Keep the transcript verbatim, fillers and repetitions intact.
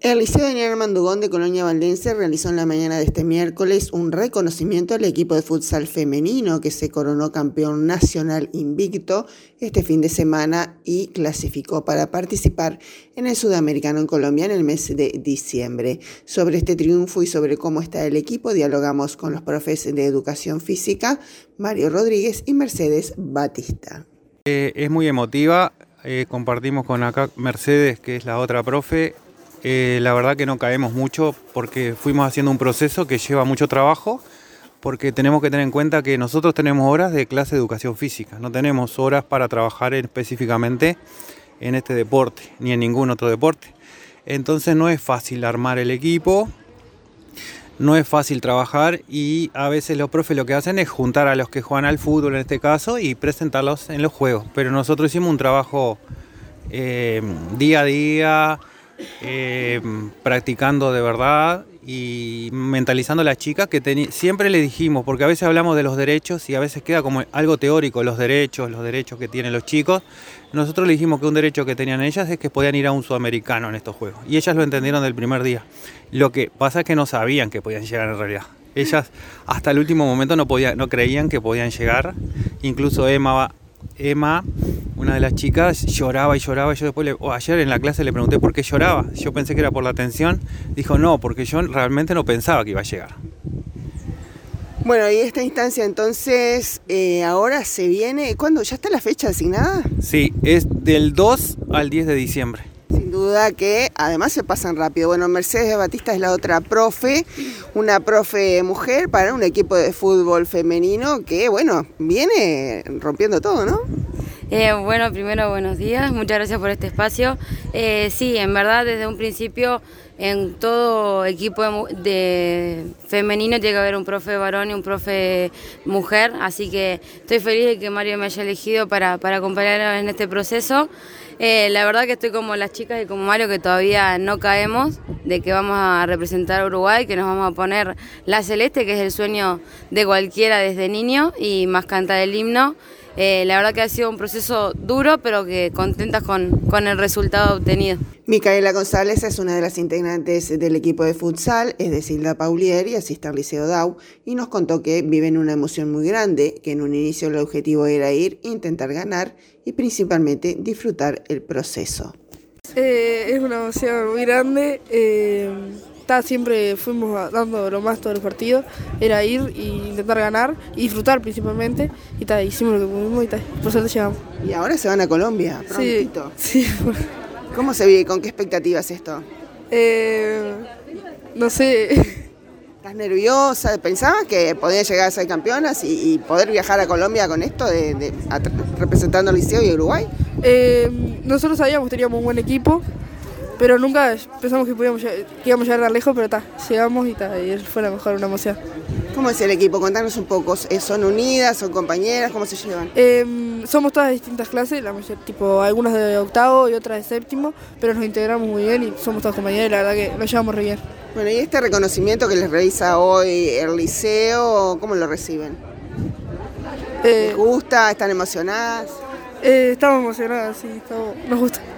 El Liceo Daniel Armando Ugón de Colonia Valdense realizó en la mañana de este miércoles un reconocimiento al equipo de futsal femenino que se coronó campeón nacional invicto este fin de semana y clasificó para participar en el Sudamericano en Colombia en el mes de diciembre. Sobre este triunfo y sobre cómo está el equipo dialogamos con los profes de Educación Física, Mario Rodríguez y Mercedes Batista. Eh, es muy emotiva, eh, compartimos con acá Mercedes, que es la otra profe. Eh, la verdad que no caemos mucho porque fuimos haciendo un proceso que lleva mucho trabajo, porque tenemos que tener en cuenta que nosotros tenemos horas de clase de educación física, no tenemos horas para trabajar específicamente en este deporte ni en ningún otro deporte. Entonces no es fácil armar el equipo, no es fácil trabajar y a veces los profes lo que hacen es juntar a los que juegan al fútbol en este caso y presentarlos en los juegos. Pero nosotros hicimos un trabajo eh, día a día, Eh, practicando de verdad y mentalizando a las chicas que siempre les dijimos, porque a veces hablamos de los derechos y a veces queda como algo teórico, los derechos, los derechos que tienen los chicos. Nosotros les dijimos que un derecho que tenían ellas es que podían ir a un sudamericano en estos juegos y ellas lo entendieron del primer día. Lo que pasa es que no sabían que podían llegar en realidad. Ellas hasta el último momento no, podían, no creían que podían llegar. Incluso Emma, Emma una de las chicas, lloraba y lloraba. Yo después, le, oh, ayer en la clase le pregunté por qué lloraba. Yo pensé que era por la tensión. Dijo, no, porque yo realmente no pensaba que iba a llegar. Bueno, y esta instancia entonces, eh, ahora se viene, ¿cuándo? ¿Ya está la fecha asignada? Sí, es del dos al diez de diciembre. Sin duda que además se pasan rápido. Bueno, Mercedes Batista es la otra profe, una profe mujer para un equipo de fútbol femenino que, bueno, viene rompiendo todo, ¿no? Eh, bueno, primero buenos días, muchas gracias por este espacio. Eh, sí, en verdad desde un principio en todo equipo de, de femenino tiene que haber un profe varón y un profe mujer, así que estoy feliz de que Mario me haya elegido para, para acompañar en este proceso. Eh, la verdad que estoy como las chicas y como Mario, que todavía no caemos de que vamos a representar a Uruguay, que nos vamos a poner la celeste, que es el sueño de cualquiera desde niño, y más cantar el himno. Eh, la verdad que ha sido un proceso duro, pero que contentas con, con el resultado obtenido. Micaela González es una de las integrantes del equipo de futsal, es de Silda Paulier y asiste al Liceo Dau, y nos contó que viven una emoción muy grande, que en un inicio el objetivo era ir, intentar ganar y principalmente disfrutar el proceso. Eh, es una emoción muy grande. Eh... Siempre fuimos dando lo más todos los partidos, era ir e intentar ganar y disfrutar principalmente, y ta, hicimos lo que pudimos y ta, por suerte llegamos. Y ahora se van a Colombia, prontito. Sí, sí. ¿Cómo se vive? ¿Con qué expectativas esto? Eh, no sé. ¿Estás nerviosa? ¿Pensabas que podías llegar a ser campeonas y, y poder viajar a Colombia con esto, de, de, a, representando al Liceo y Uruguay? Eh, nosotros sabíamos que teníamos un buen equipo, pero nunca pensamos que, podíamos, que íbamos a llegar tan lejos, pero está, llegamos y, ta, y fue la mejor, una emoción. ¿Cómo es el equipo? Contanos un poco. ¿Son unidas? ¿Son compañeras? ¿Cómo se llevan? Eh, somos todas de distintas clases, la mayor, tipo algunas de octavo y otras de séptimo, pero nos integramos muy bien y somos todas compañeras y la verdad que nos llevamos re bien. Bueno, y este reconocimiento que les realiza hoy el liceo, ¿cómo lo reciben? Eh, ¿Les gusta? ¿Están emocionadas? Eh, estamos emocionadas, sí, estamos, nos gusta.